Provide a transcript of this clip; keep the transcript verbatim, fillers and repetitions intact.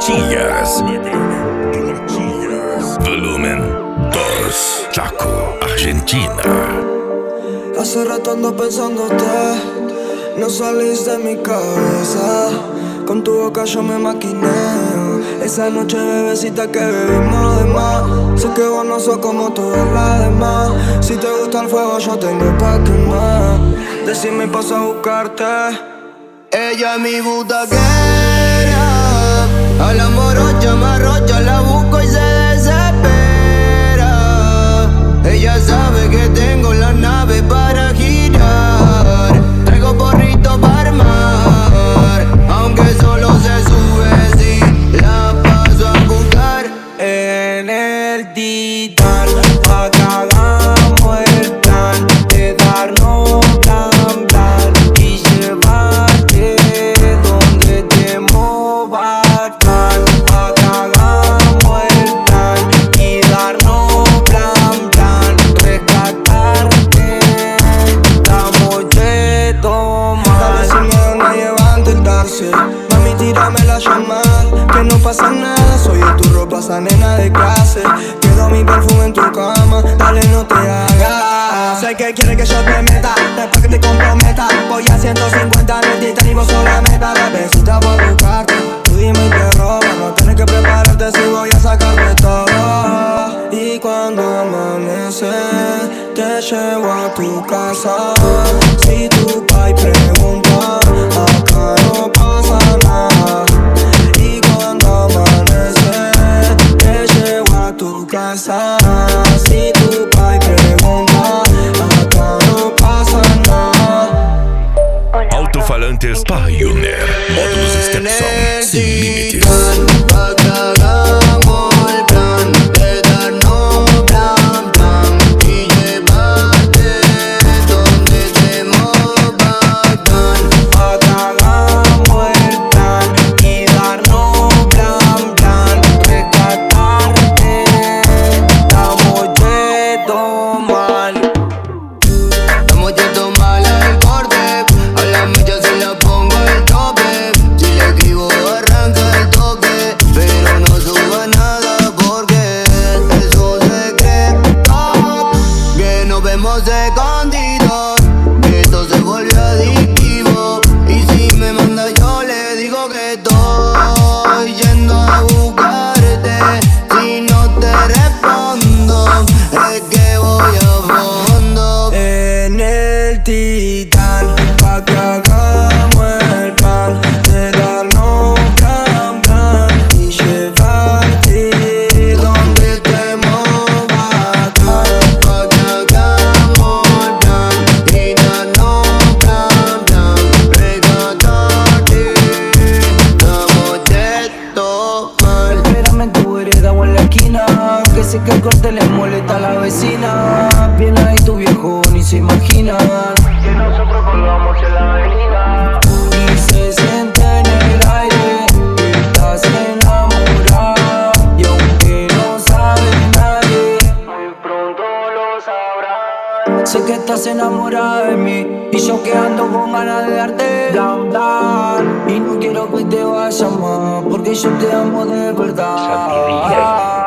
Chillas. Volumen dos. Chaco, Argentina. Hace rato ando pensándote, no salís de mi cabeza. Con tu boca yo me maquineo. Esa noche bebecita que bebimos de más. Sé que vos no sos como todas las demás. Si te gusta el fuego yo tengo pa' quemar. Decime y paso a buscarte. Ella es mi butaquera. A la morocha me arrocha, la busco y se desespera. Ella sabe que tengo la nave para girar. Traigo porrito para armar, aunque solo se sube si la paso a buscar. En el Titán, pa' que hagamos el plan de darnos plan, plan y llevarte donde te movas, plan, pa' que hagamos el plan y darnos plan, plan, rescatarte, estamos de tomar. Dale sin miedo, nadie va a intentarse. Mami, tírame la llamada, que no pasa nada. Soy de tu ropa, esa nena de clase. Quedó mi perfume en tu cama, dale no te hagas. Sé que quiere que yo te meta, después que te comprometa. Voy a ciento cincuenta en el Titán y vos sos la meta. Bebecita voy a buscarte, tú dime y te roba. No tienes que prepararte si voy a sacarte todo. Y cuando amanece, te llevo a tu casa. Si tu pai pregunta, acá no pasa nada. Y cuando amanece, te llevo a tu casa. Si tu pai pregunta, acá no pasa nada. Alto-falantes Pioneer. Módulos Stepson. Sin límites. Pa' que hagamos el plan de darnos plan, plan y llevarte donde te movas, plan. Pa' que hagamos el plan y darnos plan, plan, rescatarte, estamos yendo mal. Estamos yendo mal al corte, a la mecha se la pongo el tope. Si le escribo arranca el toque, pero no suba nada porque eso se cree top. Que nos vemos escondidos, que esto se vuelve adictivo. Y si me manda yo le digo que estoy yendo a buscarte. Si no te respondo, es que voy a fondo. En el Titán, pa' que hagamos el plan de darnos plan, plan y llevarte donde te movas, Pa' que hagamos el plan y darnos plan, plan, rescatarte, estamos yendo mal. Espérame en tu vereda o en la esquina, que sé que el corte le molesta a la vecina. Bien ahí tu viejo, ni se imagina que nosotros colgamos en la avenida. Y se siente en el aire que estás enamorada. Y aunque no sabe nadie, muy pronto lo sabrá. Sé que estás enamorada de mí y yo que ando con ganas de darte blan, blan. Y no quiero que te vayas más, porque yo te amo de verdad.